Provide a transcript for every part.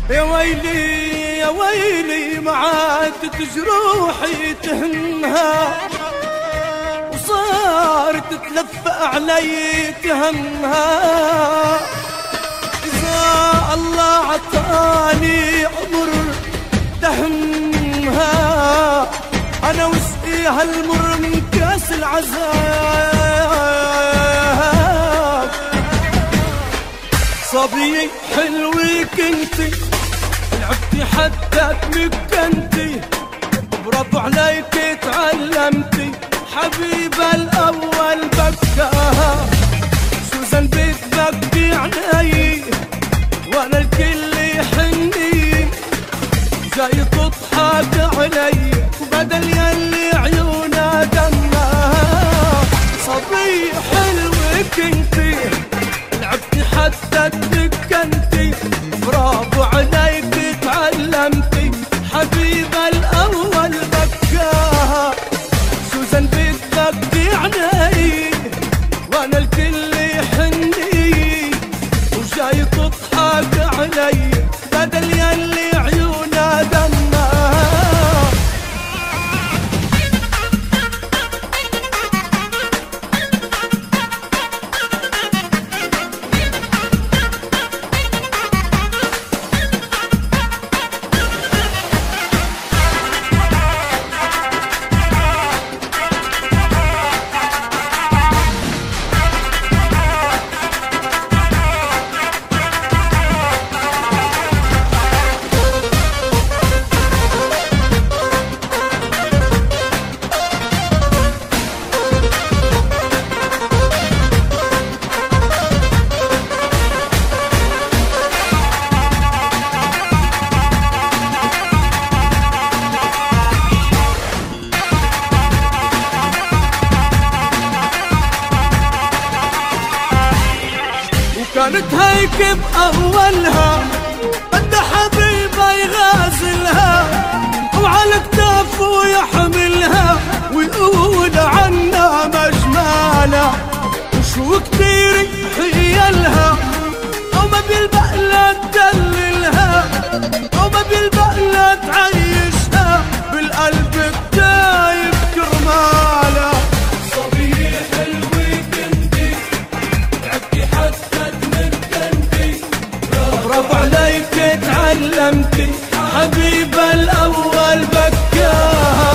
يا ويلي يا ويلي ما عادت جروحي تهمها، وصارت تلف علي تهمها. إذا الله عطاني عمر دهمها، أنا وسقيها المر من كاس العذاب. صبية حلوة كنتي، لعبتي حتى تمكنتي، برافو عليك تعلمتي، حبيبة الأول بكاها. سوزان بتبكي عيني وأنا الكل يحني، جاي تضحك علي وبدل يلي عيونها دمها. صبية حلوة كنتي، لعبتي حتى تمكنتي، برافو عليك تعلمتي، حبيبة الأول بكاها. سوزان بتبكي عيني وأنا الكل يحني، وجاي تضحك علي بدل يلي عيونها دمها. كانت هيك بأولها، بدها حبيبة يغازلها وعلى كتافه يحملها ويقول عنا مجمالها. وشو كتير حيلها أو ما بيلبق لا تدللها، أو ما بيلبق لا تعيشها بالقلب التايب كرمالها. صبية حلوة كنتي، لعبتي حتى برافو عليك تعلمتي، حبيبة الأول بكاها.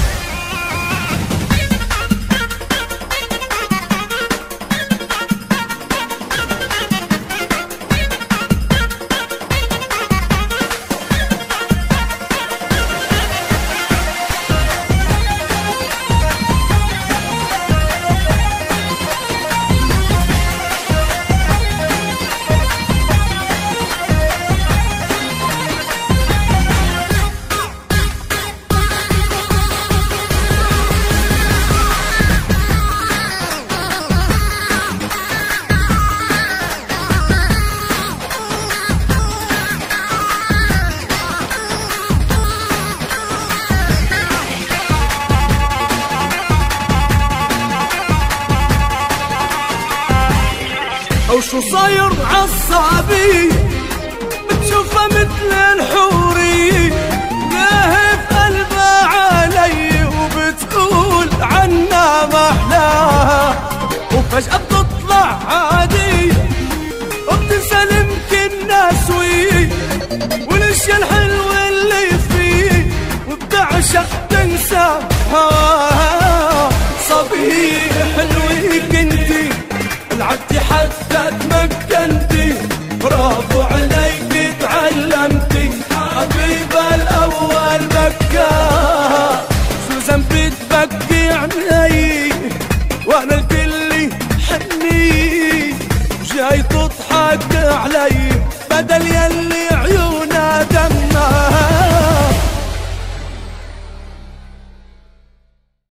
أو شو صاير عالصعبي بتشوفها مثل الحورية، لهف قلبها علي وبتقول عنا محلاها، وفجأة بتطلع عادية وبتنسلم كل ناس ويي، والاشياء الحلوة اللي فيه وبتعشق تنسى هواها. صبية حلوة كنتي، لعبتي حتى تمكنتي، برافو عليك تعلمتي، حبيبة الأول بكاها. سوزان بتبكي عيني وأنا الكل حني، جاي تضحك علي بدل يلي عيوني